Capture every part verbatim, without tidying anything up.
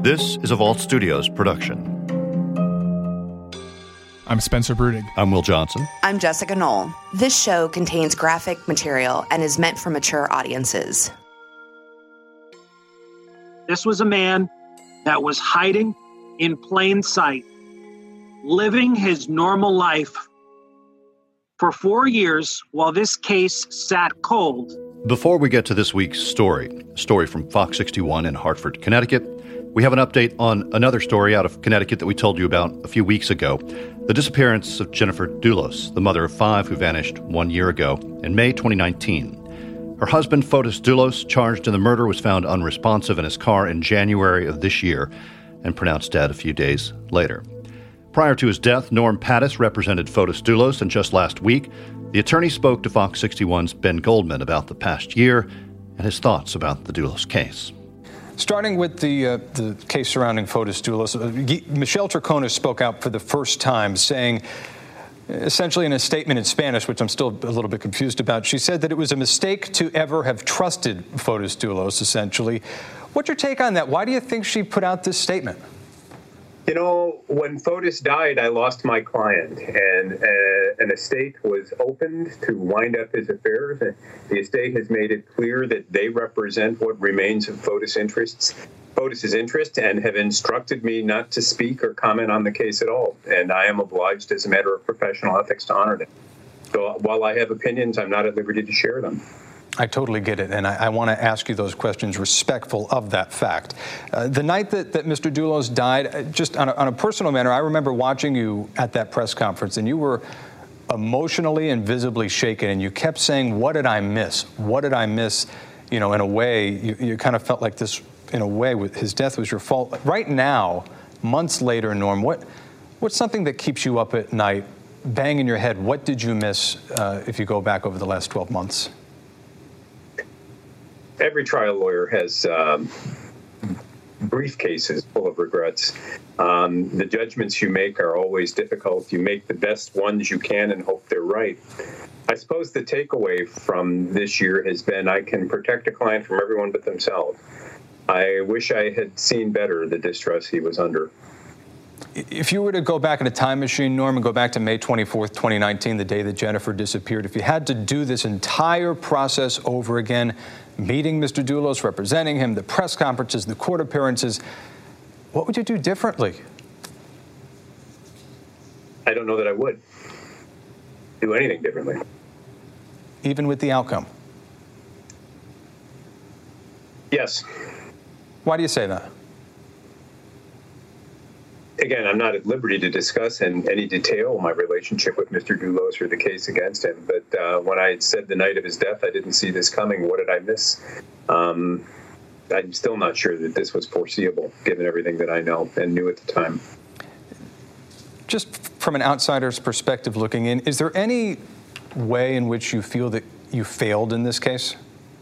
This is a Vault Studios production. I'm Spencer Brudig. I'm Will Johnson. I'm Jessica Knoll. This show contains graphic material and is meant for mature audiences. This was a man that was hiding in plain sight, living his normal life for four years while this case sat cold. Before we get to this week's story, a story from Fox sixty-one in Hartford, Connecticut, we have an update on another story out of Connecticut that we told you about a few weeks ago. The disappearance of Jennifer Dulos, the mother of five who vanished one year ago in May twenty nineteen. Her husband, Fotis Dulos, charged in the murder, was found unresponsive in his car in January of this year and pronounced dead a few days later. Prior to his death, Norm Pattis represented Fotis Dulos, and just last week, the attorney spoke to Fox sixty-one's Ben Goldman about the past year and his thoughts about the Dulos case. Starting with the uh, the case surrounding Fotis Dulos, uh, Michelle Troconis spoke out for the first time, saying, essentially in a statement in Spanish, which I'm still a little bit confused about, she said that it was a mistake to ever have trusted Fotis Dulos, essentially. What's your take on that? Why do you think she put out this statement? You know, when Fotis died, I lost my client, and uh, an estate was opened to wind up his affairs. And the estate has made it clear that they represent what remains of Fotis' interests, Fotis's interests, and have instructed me not to speak or comment on the case at all. And I am obliged, as a matter of professional ethics, to honor them. So while I have opinions, I'm not at liberty to share them. I totally get it, and I, I want to ask you those questions respectful of that fact. Uh, the night that, that Mister Dulos died, just on a, on a personal matter, I remember watching you at that press conference, and you were emotionally and visibly shaken, and you kept saying, what did I miss? What did I miss? You know, in a way, you, you kind of felt like this, in a way, with his death was your fault. Right now, months later, Norm, what what's something that keeps you up at night, banging your head? What did you miss uh, if you go back over the last twelve months? Every trial lawyer has um, briefcases full of regrets. Um, the judgments you make are always difficult. You make the best ones you can and hope they're right. I suppose the takeaway from this year has been I can protect a client from everyone but themselves. I wish I had seen better the distress he was under. If you were to go back in a time machine, Norm, and go back to May twenty-fourth, twenty nineteen, the day that Jennifer disappeared, if you had to do this entire process over again, meeting Mister Dulos, representing him, the press conferences, the court appearances, what would you do differently? I don't know that I would do anything differently. Even with the outcome? Yes. Why do you say that? Again, I'm not at liberty to discuss in any detail my relationship with Mister Dulos or the case against him. But uh, when I said the night of his death, I didn't see this coming. What did I miss? Um, I'm still not sure that this was foreseeable, given everything that I know and knew at the time. Just from an outsider's perspective looking in, is there any way in which you feel that you failed in this case?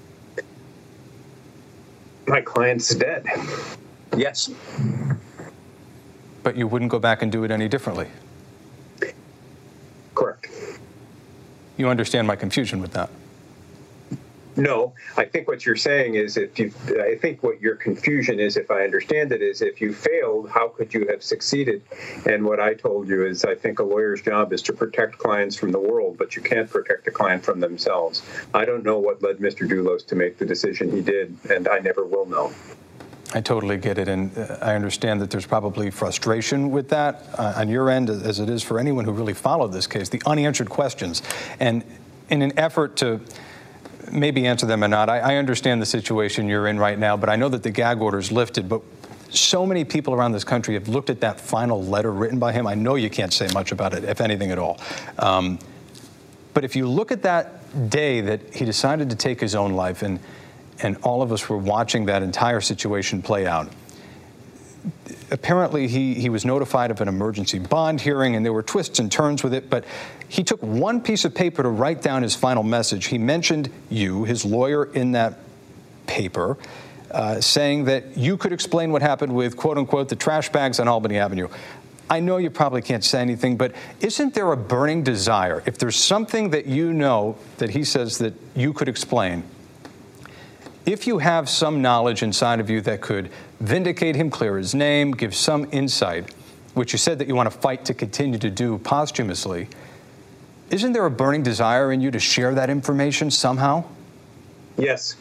My client's dead. Yes. But you wouldn't go back and do it any differently? Correct. You understand my confusion with that? No, I think what you're saying is if you, I think what your confusion is, if I understand it, is if you failed, how could you have succeeded? And what I told you is I think a lawyer's job is to protect clients from the world, but you can't protect a client from themselves. I don't know what led Mister Dulos to make the decision he did, and I never will know. I totally get it, and uh, I understand that there's probably frustration with that uh, on your end, as it is for anyone who really followed this case, the unanswered questions. And in an effort to maybe answer them or not, I, I understand the situation you're in right now, but I know that the gag order's lifted, but so many people around this country have looked at that final letter written by him. I know you can't say much about it, if anything at all. Um, but if you look at that day that he decided to take his own life, and and all of us were watching that entire situation play out. Apparently, he, he was notified of an emergency bond hearing, and there were twists and turns with it, but he took one piece of paper to write down his final message. He mentioned you, his lawyer, in that paper, uh, saying that you could explain what happened with, quote unquote, the trash bags on Albany Avenue. I know you probably can't say anything, but isn't there a burning desire, if there's something that you know that he says that you could explain, if you have some knowledge inside of you that could vindicate him, clear his name, give some insight, which you said that you want to fight to continue to do posthumously, isn't there a burning desire in you to share that information somehow? Yes.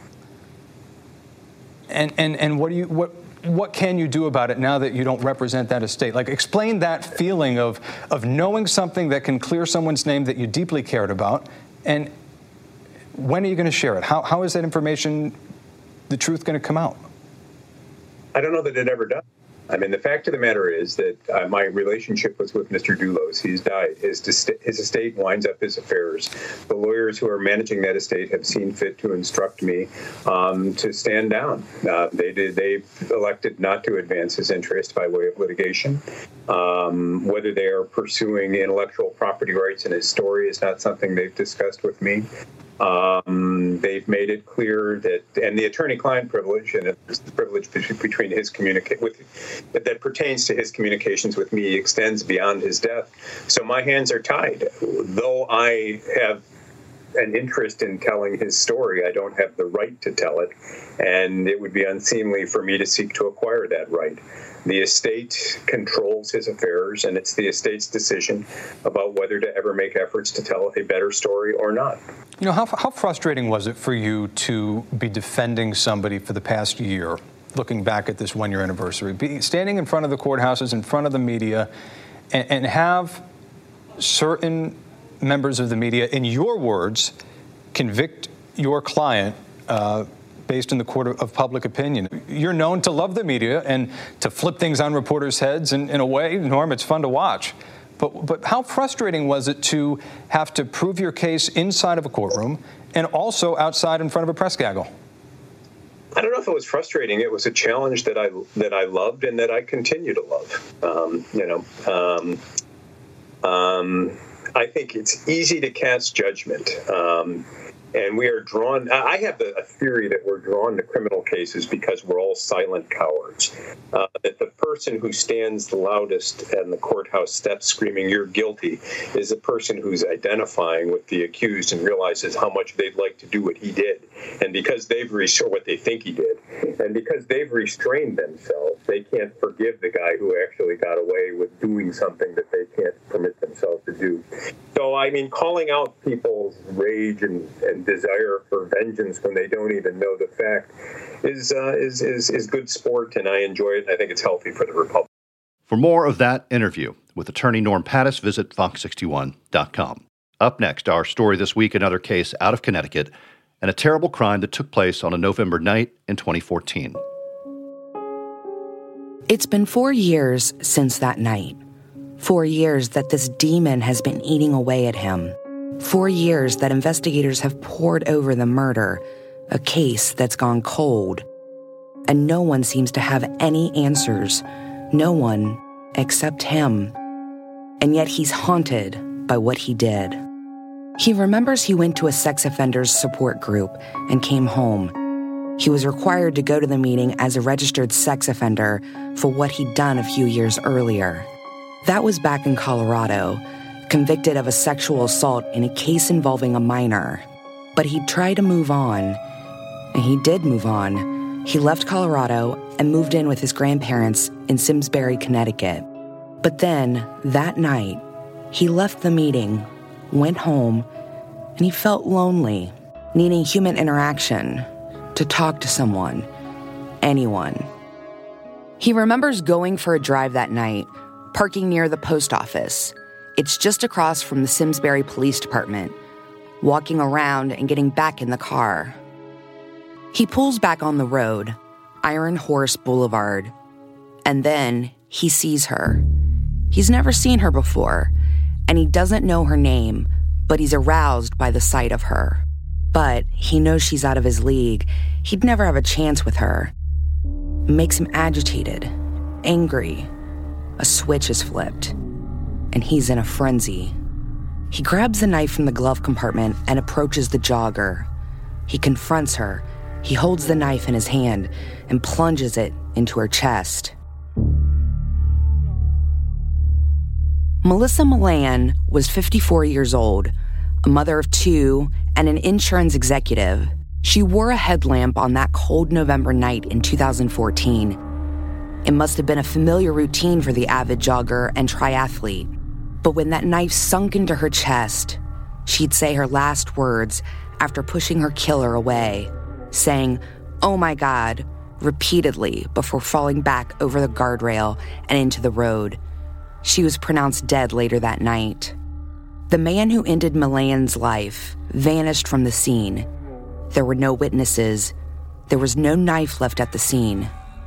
And and and what do you what what can you do about it now that you don't represent that estate? Like, explain that feeling of of knowing something that can clear someone's name that you deeply cared about, and when are you going to share it? How how is that information, the truth, going to come out? I don't know that it ever does. I mean, the fact of the matter is that uh, my relationship was with Mister Doulos. He's died. His, his estate winds up his affairs. The lawyers who are managing that estate have seen fit to instruct me um, to stand down. Uh, they did. They elected not to advance his interest by way of litigation. Um, whether they are pursuing intellectual property rights in his story is not something they've discussed with me. Um, they've made it clear that, and the attorney-client privilege, and the privilege between his communicate with that pertains to his communications with me extends beyond his death. So my hands are tied. Though I have an interest in telling his story, I don't have the right to tell it, and it would be unseemly for me to seek to acquire that right. The estate controls his affairs, and it's the estate's decision about whether to ever make efforts to tell a better story or not. You know, how, how frustrating was it for you to be defending somebody for the past year, looking back at this one-year anniversary, be standing in front of the courthouses, in front of the media, and, and have certain members of the media, in your words, convict your client uh, based in the court of public opinion? You're known to love the media and to flip things on reporters' heads, and in a way, Norm, it's fun to watch. But, but how frustrating was it to have to prove your case inside of a courtroom and also outside in front of a press gaggle? I don't know if it was frustrating. It was a challenge that I that I loved and that I continue to love. Um, you know, um, um, I think it's easy to cast judgment. Um, And we are drawn, I have a theory that we're drawn to criminal cases because we're all silent cowards. Uh, that the person who stands the loudest on the courthouse steps screaming, "You're guilty," is a person who's identifying with the accused and realizes how much they'd like to do what he did. And because they've restrained what they think he did, and because they've restrained themselves, they can't forgive the guy who actually got away with doing something that they can't permit themselves to do. So, I mean, calling out people's rage and, and desire for vengeance when they don't even know the fact is, uh, is is is good sport, and I enjoy it. I think it's healthy for the Republic. For more of that interview with attorney Norm Pattis, visit fox sixty-one dot com. Up next, our story this week, another case out of Connecticut, and a terrible crime that took place on a November night in twenty fourteen. It's been four years since that night. Four years that this demon has been eating away at him. Four years that investigators have pored over the murder, a case that's gone cold. And no one seems to have any answers. No one except him. And yet he's haunted by what he did. He remembers he went to a sex offenders support group and came home. He was required to go to the meeting as a registered sex offender for what he'd done a few years earlier. That was back in Colorado, convicted of a sexual assault in a case involving a minor. But he tried to move on, and he did move on. He left Colorado and moved in with his grandparents in Simsbury, Connecticut. But then, that night, he left the meeting, went home, and he felt lonely, needing human interaction, to talk to someone, anyone. He remembers going for a drive that night, parking near the post office. It's just across from the Simsbury Police Department, walking around and getting back in the car. He pulls back on the road, Iron Horse Boulevard, and then he sees her. He's never seen her before, and he doesn't know her name, but he's aroused by the sight of her. But he knows she's out of his league. He'd never have a chance with her. It makes him agitated, angry. A switch is flipped, and he's in a frenzy. He grabs the knife from the glove compartment and approaches the jogger. He confronts her. He holds the knife in his hand and plunges it into her chest. Melissa Milan was fifty-four years old, a mother of two, and an insurance executive. She wore a headlamp on that cold November night in two thousand fourteen. It must have been a familiar routine for the avid jogger and triathlete. But when that knife sunk into her chest, she'd say her last words after pushing her killer away, saying, "Oh my God," repeatedly before falling back over the guardrail and into the road. She was pronounced dead later that night. The man who ended Malayan's life vanished from the scene. There were no witnesses. There was no knife left at the scene.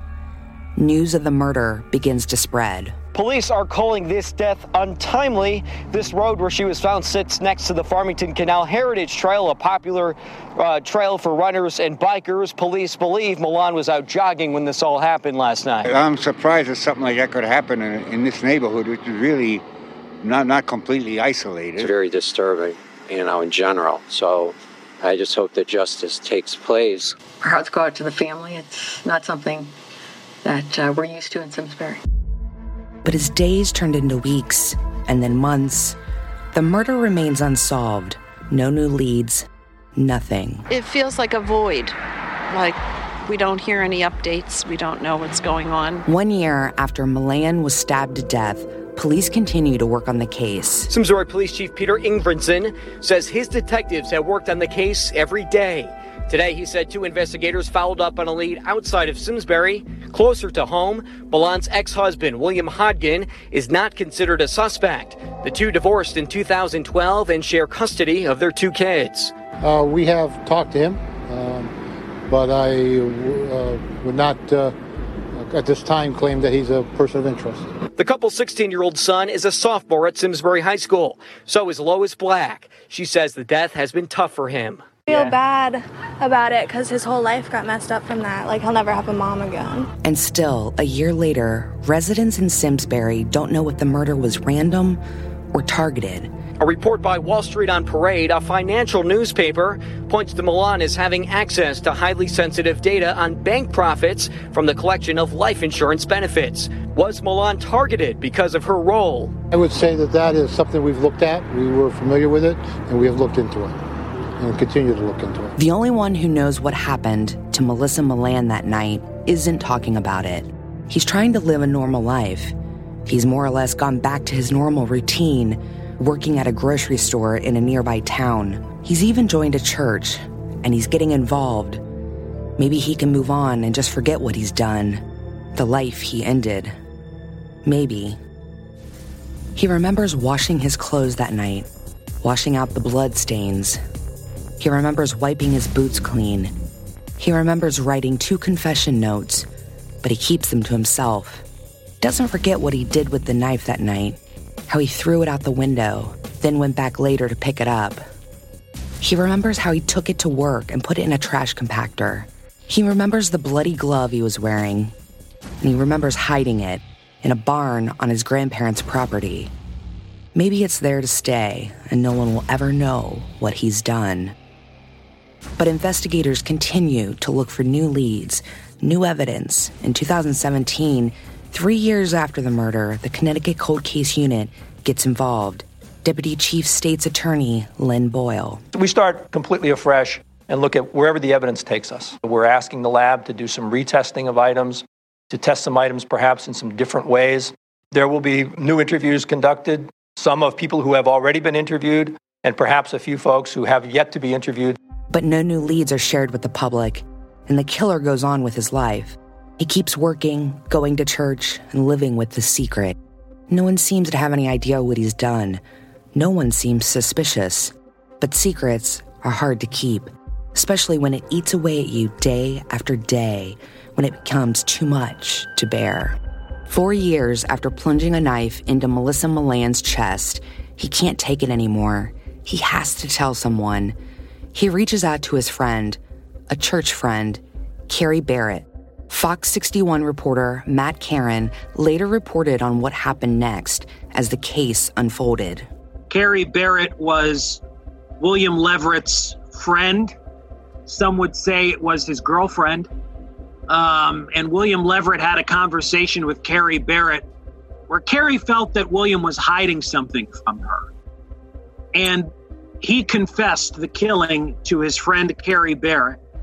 News of the murder begins to spread. Police are calling this death untimely. This road where she was found sits next to the Farmington Canal Heritage Trail, a popular uh, trail for runners and bikers. Police believe Milan was out jogging when this all happened last night. I'm surprised that something like that could happen in, in this neighborhood, which is really not, not completely isolated. It's very disturbing, you know, in general. So I just hope that justice takes place. Our hearts go out to the family. It's not something that uh, we're used to in Simsbury. But as days turned into weeks and then months, the murder remains unsolved. No new leads, nothing. It feels like a void, like we don't hear any updates, we don't know what's going on. One year after Malayan was stabbed to death, police continue to work on the case. Simsbury Police Chief Peter Ingvardson says his detectives have worked on the case every day. Today, he said two investigators followed up on a lead outside of Simsbury, closer to home. Milan's ex-husband, William Hodgkin, is not considered a suspect. The two divorced in two thousand twelve and share custody of their two kids. Uh, we have talked to him, um, but I uh, would not, uh, at this time, claim that he's a person of interest. The couple's sixteen-year-old son is a sophomore at Simsbury High School. So is Lois Black. She says the death has been tough for him. I feel bad about it because his whole life got messed up from that. Like, he'll never have a mom again. And still, a year later, residents in Simsbury don't know if the murder was random or targeted. A report by Wall Street on Parade, a financial newspaper, points to Milan as having access to highly sensitive data on bank profits from the collection of life insurance benefits. Was Milan targeted because of her role? I would say that that is something we've looked at. We were familiar with it, and we have looked into it. And continue to look into it. The only one who knows what happened to Melissa Milan that night isn't talking about it. He's trying to live a normal life. He's more or less gone back to his normal routine, working at a grocery store in a nearby town. He's even joined a church, and he's getting involved. Maybe he can move on and just forget what he's done, the life he ended. Maybe. He remembers washing his clothes that night, washing out the blood stains. He remembers wiping his boots clean. He remembers writing two confession notes, but he keeps them to himself. Doesn't forget what he did with the knife that night, how he threw it out the window, then went back later to pick it up. He remembers how he took it to work and put it in a trash compactor. He remembers the bloody glove he was wearing, and he remembers hiding it in a barn on his grandparents' property. Maybe it's there to stay, and no one will ever know what he's done. But investigators continue to look for new leads, new evidence. In two thousand seventeen, three years after the murder, the Connecticut Cold Case Unit gets involved. Deputy Chief State's Attorney Lynn Boyle. We start completely afresh and look at wherever the evidence takes us. We're asking the lab to do some retesting of items, to test some items perhaps in some different ways. There will be new interviews conducted, some of people who have already been interviewed, and perhaps a few folks who have yet to be interviewed. But no new leads are shared with the public, and the killer goes on with his life. He keeps working, going to church, and living with the secret. No one seems to have any idea what he's done. No one seems suspicious. But secrets are hard to keep, especially when it eats away at you day after day, when it becomes too much to bear. Four years after plunging a knife into Melissa Milan's chest, he can't take it anymore. He has to tell someone. He reaches out to his friend, a church friend, Carrie Barrett. Fox sixty-one reporter Matt Caron later reported on what happened next as the case unfolded. Carrie Barrett was William Leverett's friend. Some would say it was his girlfriend. Um, and William Leverett had a conversation with Carrie Barrett where Carrie felt that William was hiding something from her. And he confessed the killing to his friend Carrie Barrett.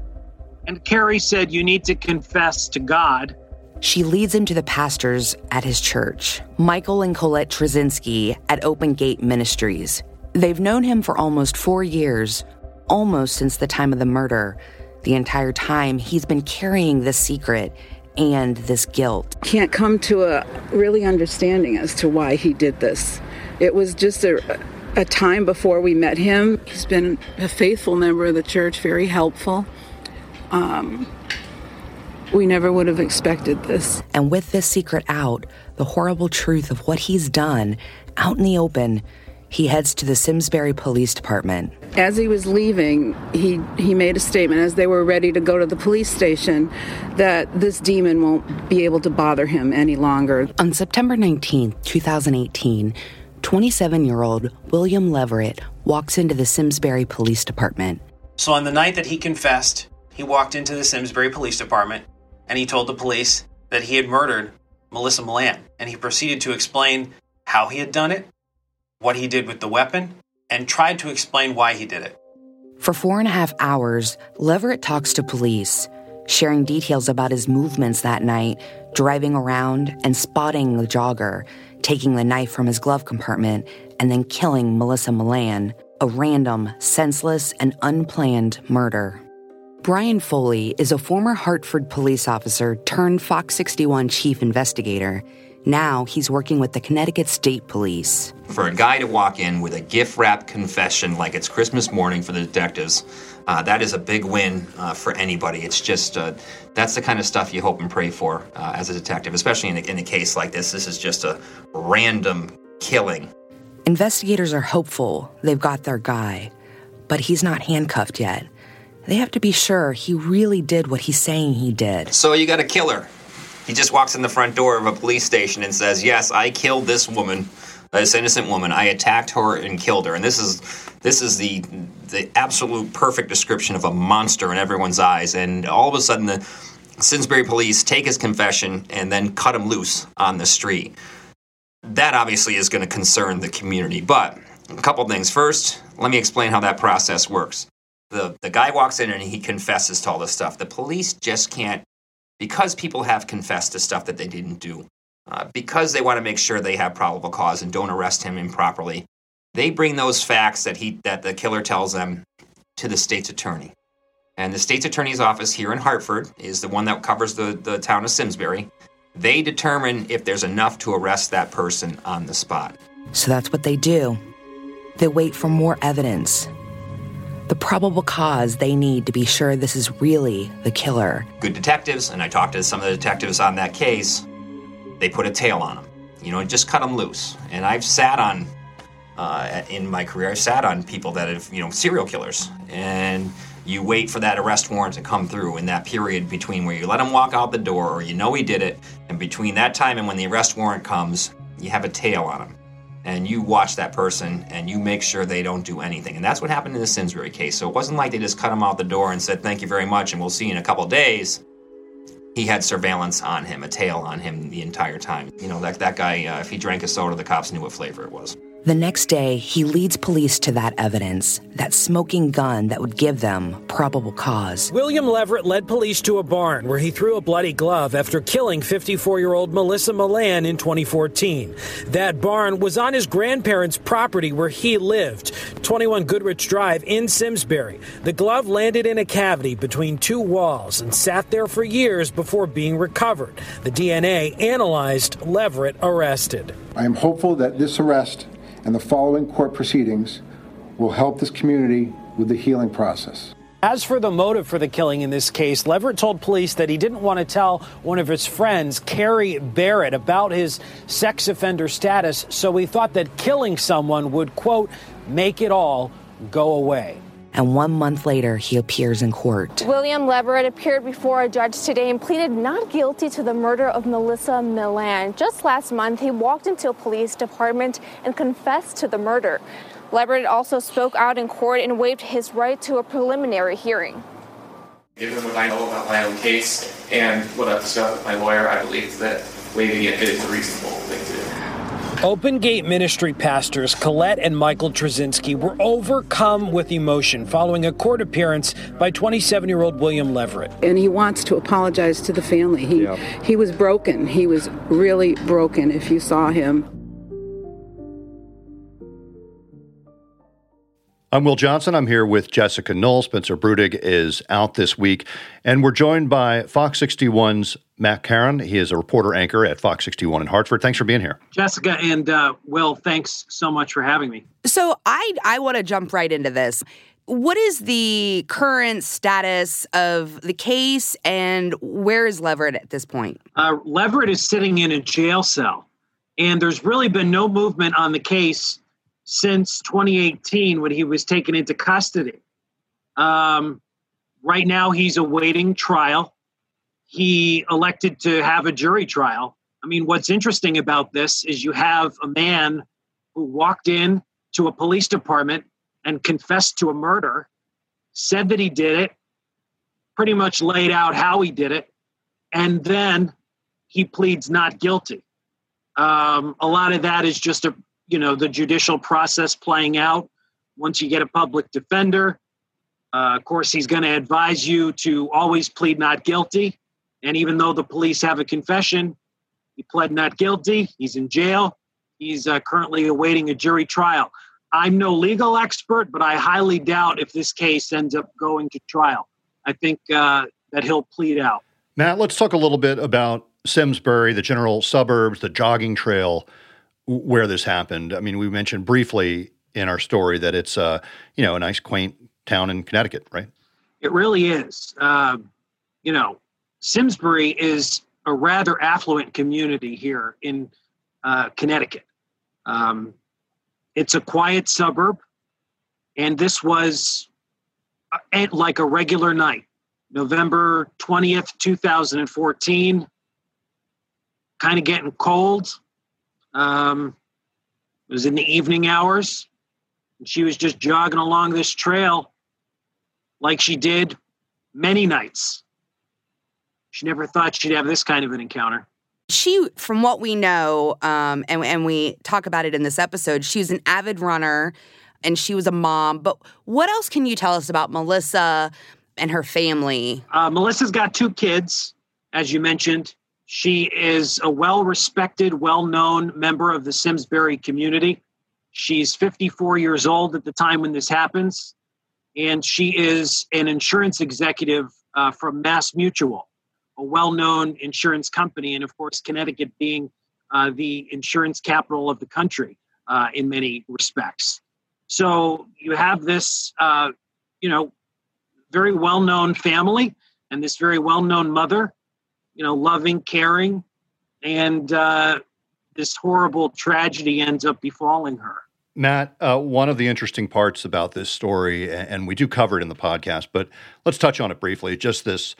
And Carrie said, you need to confess to God. She leads him to the pastors at his church, Michael and Colette Trzynski at Open Gate Ministries. They've known him for almost four years, almost since the time of the murder. The entire time, he's been carrying this secret and this guilt. Can't come to a really understanding as to why he did this. It was just a, a time before we met him. He's been a faithful member of the church, very helpful. Um, we never would have expected this. And with this secret out, the horrible truth of what he's done out in the open, he heads to the Simsbury Police Department. As he was leaving, he, he made a statement as they were ready to go to the police station that this demon won't be able to bother him any longer. On September nineteenth, twenty eighteen, twenty-seven-year-old William Leverett walks into the Simsbury Police Department. So on the night that he confessed, he walked into the Simsbury Police Department and he told the police that he had murdered Melissa Milan. And he proceeded to explain how he had done it, what he did with the weapon, and tried to explain why he did it. For four and a half hours, Leverett talks to police, sharing details about his movements that night, driving around and spotting the jogger, taking the knife from his glove compartment, and then killing Melissa Milan, a random, senseless, and unplanned murder. Brian Foley is a former Hartford police officer turned Fox sixty-one chief investigator. Now he's working with the Connecticut State Police. For a guy to walk in with a gift-wrapped confession like it's Christmas morning for the detectives, uh, that is a big win uh, for anybody. It's just, uh, that's the kind of stuff you hope and pray for uh, as a detective, especially in a, in a case like this. This is just a random killing. Investigators are hopeful they've got their guy, but he's not handcuffed yet. They have to be sure he really did what he's saying he did. So you got a killer. He just walks in the front door of a police station and says, yes, I killed this woman, this innocent woman. I attacked her and killed her. And this is this is the the absolute perfect description of a monster in everyone's eyes. And all of a sudden, the Simsbury police take his confession and then cut him loose on the street. That obviously is going to concern the community. But a couple things. First, let me explain how that process works. The, the guy walks in and he confesses to all this stuff. The police just can't, because people have confessed to stuff that they didn't do, uh, because they want to make sure they have probable cause and don't arrest him improperly, they bring those facts that he that the killer tells them to the state's attorney. And the state's attorney's office here in Hartford is the one that covers the, the town of Simsbury. They determine if there's enough to arrest that person on the spot. So that's what they do. They wait for more evidence. The probable cause they need to be sure this is really the killer. Good detectives, and I talked to some of the detectives on that case, they put a tail on him. You know, just cut him loose. And I've sat on, uh, in my career, I've sat on people that have, you know, serial killers. And you wait for that arrest warrant to come through in that period between where you let him walk out the door or you know he did it, and between that time and when the arrest warrant comes, you have a tail on him. And you watch that person, and you make sure they don't do anything. And that's what happened in the Simsbury case. So it wasn't like they just cut him out the door and said, thank you very much, and we'll see you in a couple days. He had surveillance on him, a tail on him the entire time. You know, that, that guy, uh, if he drank a soda, the cops knew what flavor it was. The next day, he leads police to that evidence, that smoking gun that would give them probable cause. William Leverett led police to a barn where he threw a bloody glove after killing fifty-four-year-old Melissa Milan in twenty fourteen. That barn was on his grandparents' property where he lived, twenty-one Goodrich Drive in Simsbury. The glove landed in a cavity between two walls and sat there for years before being recovered. The D N A analyzed, Leverett arrested. I am hopeful that this arrest and the following court proceedings will help this community with the healing process. As for the motive for the killing in this case, Leverett told police that he didn't want to tell one of his friends, Carrie Barrett, about his sex offender status, so he thought that killing someone would, quote, make it all go away. And one month later, he appears in court. William Leverett appeared before a judge today and pleaded not guilty to the murder of Melissa Milan. Just last month, he walked into a police department and confessed to the murder. Leverett also spoke out in court and waived his right to a preliminary hearing. Given what I know about my own case and what I've discussed with my lawyer, I believe that waiving it is a reasonable thing to do. Open Gate Ministry pastors Colette and Michael Trzynski were overcome with emotion following a court appearance by twenty-seven-year-old William Leverett. And he wants to apologize to the family. He yeah. he was broken. He was really broken if you saw him. I'm Will Johnson. I'm here with Jessica Knoll. Spencer Brudig is out this week. And we're joined by Fox sixty-one's Matt Caron. He is a reporter anchor at Fox sixty-one in Hartford. Thanks for being here. Jessica and uh, Will, thanks so much for having me. So I, I want to jump right into this. What is the current status of the case, and where is Leverett at this point? Uh, Leverett is sitting in a jail cell, and there's really been no movement on the case since twenty eighteen when he was taken into custody. Um, right now, he's awaiting trial. He elected to have a jury trial. I mean, what's interesting about this is you have a man who walked in to a police department and confessed to a murder, said that he did it, pretty much laid out how he did it, and then he pleads not guilty. Um, a lot of that is just a you know, the judicial process playing out. Once you get a public defender, uh, of course, he's going to advise you to always plead not guilty. And even though the police have a confession, he pled not guilty. He's in jail. He's uh, currently awaiting a jury trial. I'm no legal expert, but I highly doubt if this case ends up going to trial. I think uh, that he'll plead out. Matt, let's talk a little bit about Simsbury, the general suburbs, the jogging trail where this happened. I mean, we mentioned briefly in our story that it's, uh, you know, a nice, quaint town in Connecticut, right? It really is. Uh, you know, Simsbury is a rather affluent community here in uh, Connecticut. Um, it's a quiet suburb, and this was uh, like a regular night, November twentieth, two thousand fourteen, kind of getting cold. Um, it was in the evening hours, and she was just jogging along this trail like she did many nights. She never thought she'd have this kind of an encounter. She, from what we know, um, and, and we talk about it in this episode, she was an avid runner, and she was a mom. But what else can you tell us about Melissa and her family? Uh, Melissa's got two kids, as you mentioned. She is a well-respected, well-known member of the Simsbury community. She's fifty-four years old at the time when this happens, and she is an insurance executive uh, from Mass Mutual, a well-known insurance company, and of course, Connecticut being uh, the insurance capital of the country uh, in many respects. So you have this, uh, you know, very well-known family and this very well-known mother, you know, loving, caring, and uh, this horrible tragedy ends up befalling her. Matt, uh, one of the interesting parts about this story, and we do cover it in the podcast, but let's touch on it briefly, just this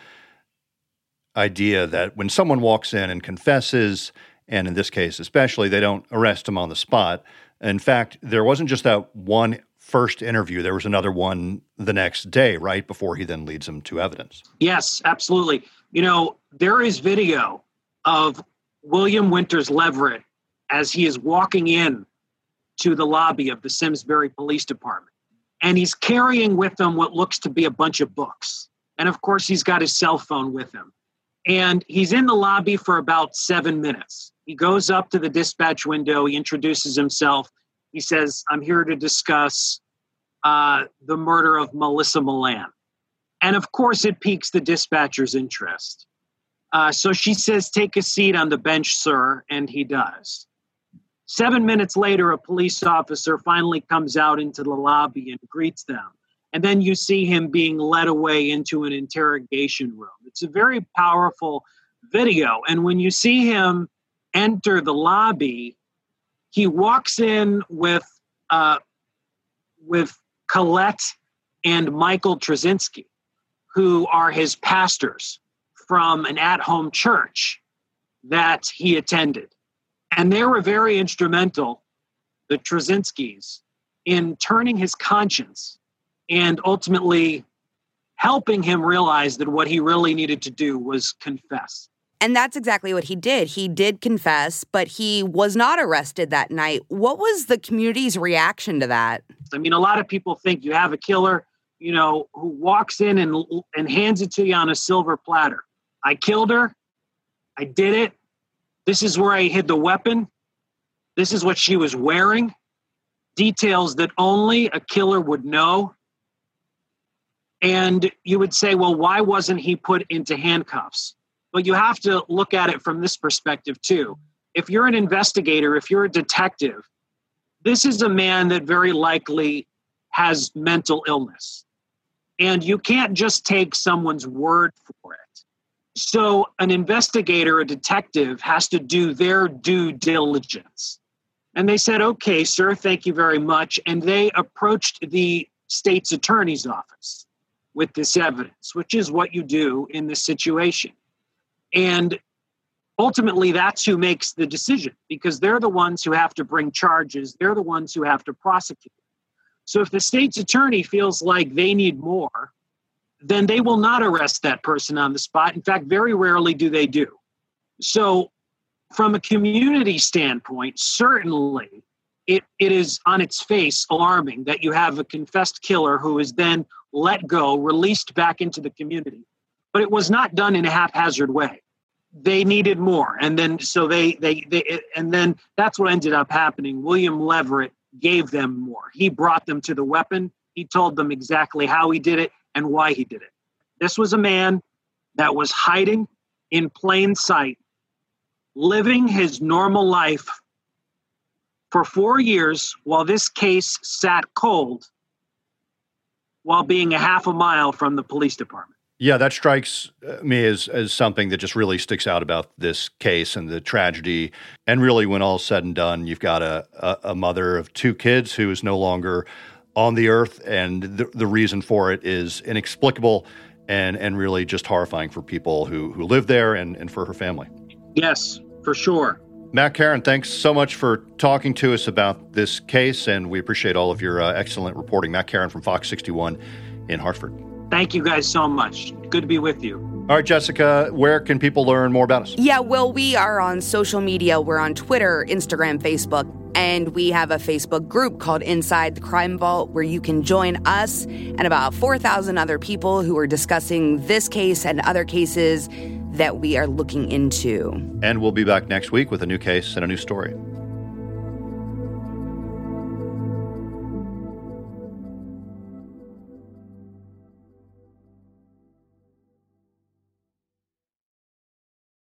idea that when someone walks in and confesses, and in this case especially, they don't arrest him on the spot. In fact, there wasn't just that one first interview, there was another one the next day, right, before he then leads them to evidence. Yes, absolutely. You know, there is video of William Winters Leverett as he is walking in to the lobby of the Simsbury Police Department. And he's carrying with him what looks to be a bunch of books. And of course, he's got his cell phone with him. And he's in the lobby for about seven minutes. He goes up to the dispatch window. He introduces himself. He says, I'm here to discuss uh, the murder of Melissa Milan. And of course, it piques the dispatcher's interest. Uh, so she says, take a seat on the bench, sir, and he does. Seven minutes later, a police officer finally comes out into the lobby and greets them. And then you see him being led away into an interrogation room. It's a very powerful video. And when you see him enter the lobby, he walks in with uh, with Colette and Michael Trzynski, who are his pastors from an at-home church that he attended. And they were very instrumental, the Trzynskis, in turning his conscience and ultimately helping him realize that what he really needed to do was confess. And that's exactly what he did. He did confess, but he was not arrested that night. What was the community's reaction to that? I mean, a lot of people think you have a killer, you know, who walks in and and hands it to you on a silver platter. I killed her. I did it. This is where I hid the weapon. This is what she was wearing. Details that only a killer would know. And you would say, well, why wasn't he put into handcuffs? But you have to look at it from this perspective, too. If you're an investigator, if you're a detective, this is a man that very likely has mental illness. And you can't just take someone's word for it. So an investigator, a detective, has to do their due diligence. And they said, okay, sir, thank you very much. And they approached the state's attorney's office with this evidence, which is what you do in this situation. And ultimately, that's who makes the decision, because they're the ones who have to bring charges. They're the ones who have to prosecute. So if the state's attorney feels like they need more, then they will not arrest that person on the spot. In fact, very rarely do they do. So from a community standpoint, certainly it, it is on its face alarming that you have a confessed killer who is then let go, released back into the community. But it was not done in a haphazard way. They needed more. And then so they, they, they, and then that's what ended up happening. William Leverett gave them more. He brought them to the weapon. He told them exactly how he did it and why he did it. This was a man that was hiding in plain sight, living his normal life for four years while this case sat cold, while being a half a mile from the police department. Yeah, that strikes me as, as something that just really sticks out about this case and the tragedy. And really, when all's said and done, you've got a, a, a mother of two kids who is no longer on the earth, and the, the reason for it is inexplicable and, and really just horrifying for people who, who live there and, and for her family. Yes, for sure. Matt Caron, thanks so much for talking to us about this case, and we appreciate all of your uh, excellent reporting. Matt Caron from Fox sixty-one in Hartford. Thank you guys so much. Good to be with you. All right, Jessica, where can people learn more about us? Yeah, well, we are on social media. We're on Twitter, Instagram, Facebook, and we have a Facebook group called Inside the Crime Vault where you can join us and about four thousand other people who are discussing this case and other cases that we are looking into. And we'll be back next week with a new case and a new story.